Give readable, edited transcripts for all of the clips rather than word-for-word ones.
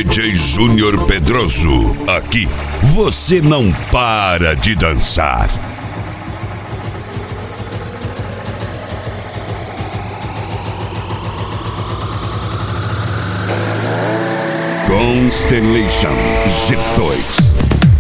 DJ Júnior Pedroso. Aqui você não para de dançar. Constellation G2.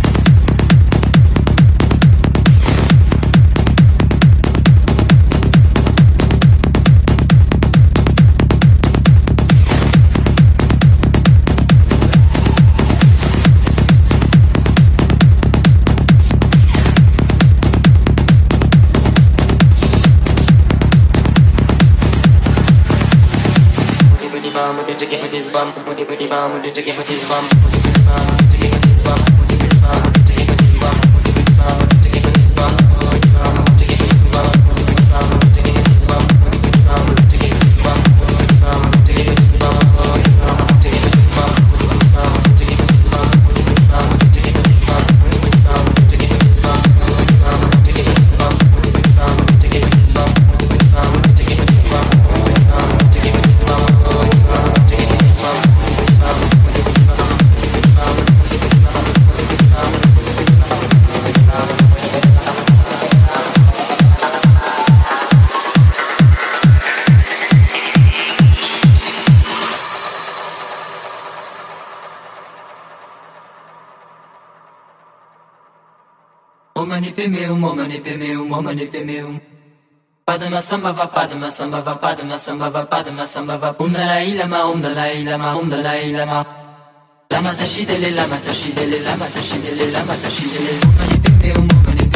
Padma samba va padma samba va padma samba va padma samba va Dalai Lama Dalai Lama Dalai Lama Lama tashidele lama tashidele lama tashidele lama tashidele Padma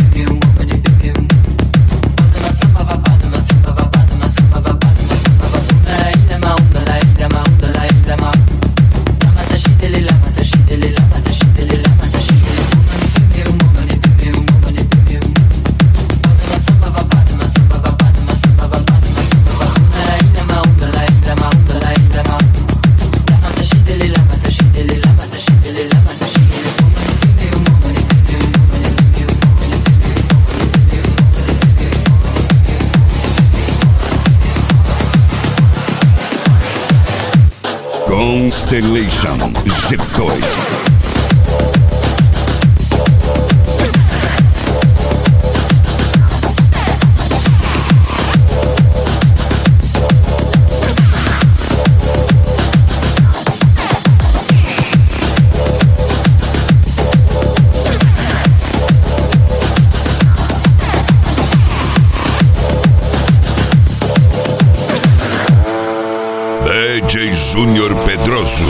samba va padma samba va padma samba va padma samba va Dalai Lama Dalai Lama Dalai Lama Lama tashidele lama tashidele lama tashidele lama tashidele Constellation G2. DJ Júnior Pedroso.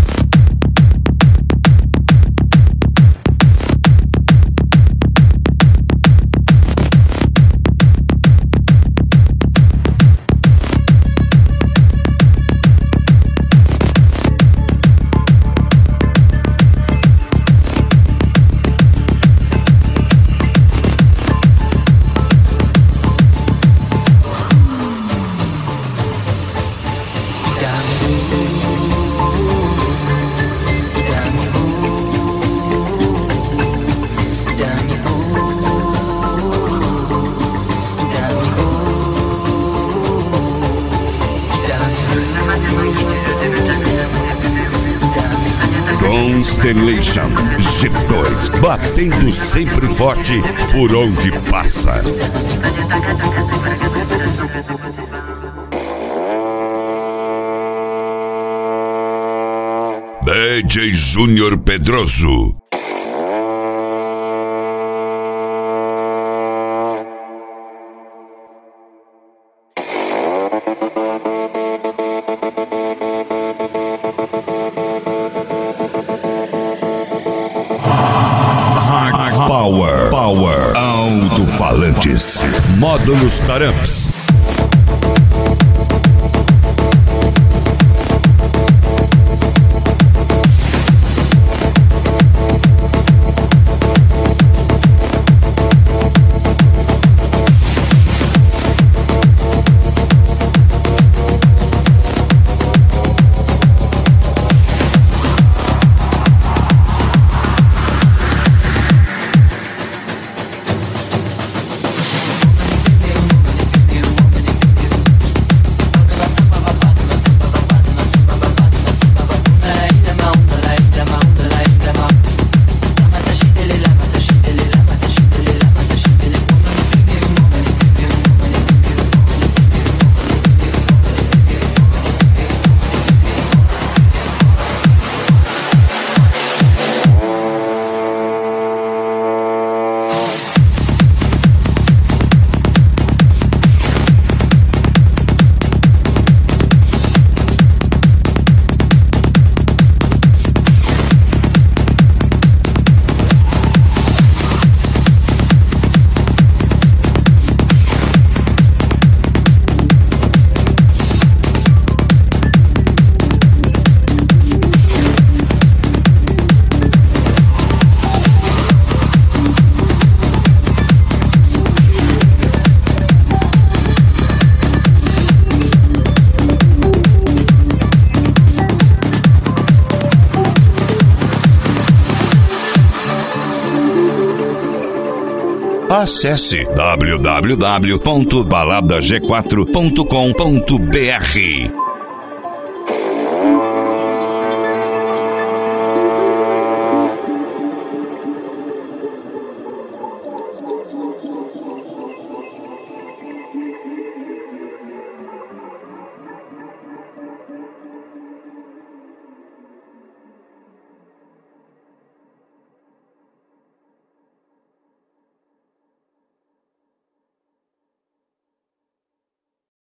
Constellation G2, batendo sempre forte por onde passa. DJ Júnior Pedroso. Power, alto-falantes, módulos Taramps. Acesse www.baladag4.com.br.